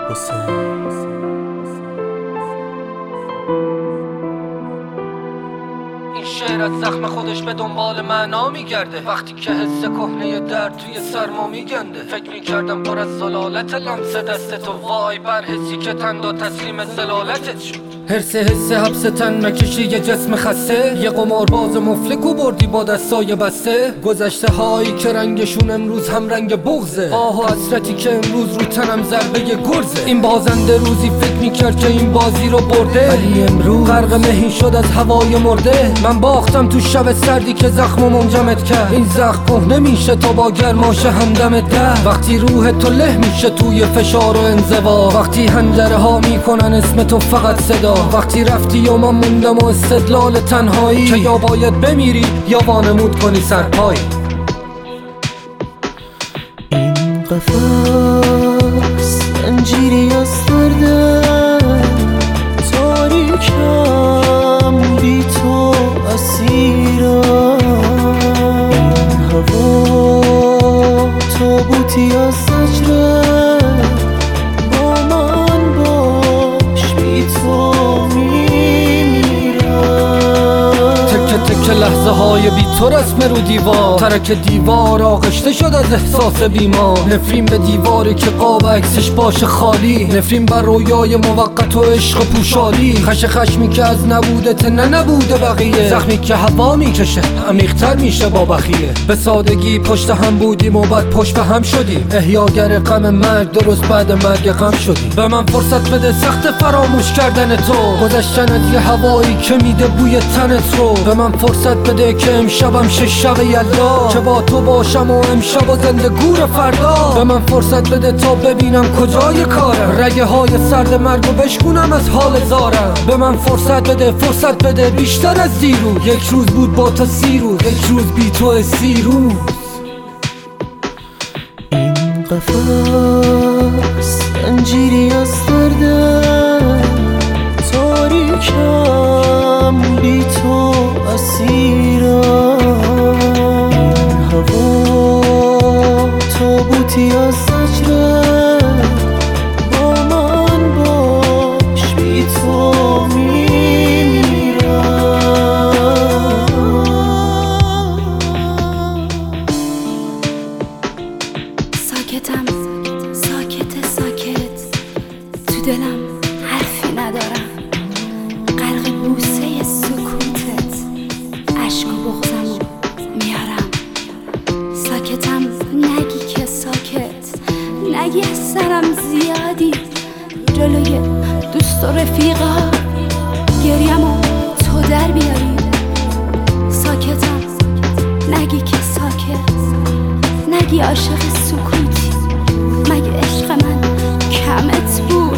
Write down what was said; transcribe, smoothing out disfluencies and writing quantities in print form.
این شعر از زخم خودش به دنبال معنا میگرده، وقتی که حس کهنه درد توی سرما میگنده. فکر میکردم پر از زلالت لمس دست تو، وای بر حسی که تندا تسلیم زلالتت شد. حس حبس تن نکشی یه جسم خسته، یه قمارباز مفلک و بردی با دستای بسته. گذشته هایی که رنگشون امروز هم رنگ بغضه، آه و حسرتی که امروز رو تنم ضربه گرزه. این بازنده روزی فکر میکرد که این بازی رو برده، ولی امروز غرق مهین شد از هوای مرده. من باختم تو شب سردی که زخمو منجمد کرد، این زخم کهنه میشه تا با گرماش همدمت ده. وقتی روح تو له میشه توی فشار و انزوا، وقتی حنجره ها میکنن اسم تو فقط صدا. وقتی رفتی و من موندم و استدلال تنهایی، که یا باید بمیری یا وانمود کنی سرپایی. این قفس زنجیری از دردم، تاریکم بی تو اسیرم. این هوا تابوتی از زجرم، با من باش بی تو تکه لحظه های بی تو رسم رو دیوار، ترک دیوار آغشته شد از احساس بیمار. نفرین به دیواری که قاب عکسش باشه خالی، نفرین بر رویای موقت و عشق پوشالی. خشمی که از نبودت نبوده بقیه، زخمی که هوا میکشه عمیق‌تر میشه با بخیه. به سادگی پشت هم بودیم و بعد پشت به هم شدیم، احیاگر غم مرگ درست بعد مرگ غم شدیم. به من فرصت بده سخت فراموش کردن تو، گذشتن از یه هوایی که میده بوی تنت رو. به من فرصت بده که امشبم شب یلدا، که با تو باشم و امشب و زنده گور فردا. به من فرصت بده تا ببینم کجای کارم، رگه های سرد مرگ و بشکونم از حال زارم. به من فرصت بده بیشتر از دیروز، یک روز بود با تو 30 روز، یک روز بی تو 30 روز. این قفس زنجیری از دردم، تاریکم بی تو اسیرم. این هوا تابوتی از زجرم، با من باش بی تو ساکتم ساکت تو دلم حرفی ندارم، غرق بوسه سکوتت عشق و بغضمو میارم. ساکتم نگی که ساکت، نگی از سرم زیادی جلوی دوست و رفیقا گریمو تو در بیاری. ساکتم نگی که ساکت، نگی عاشق سکوتی، مگه عشق من کمت بود؟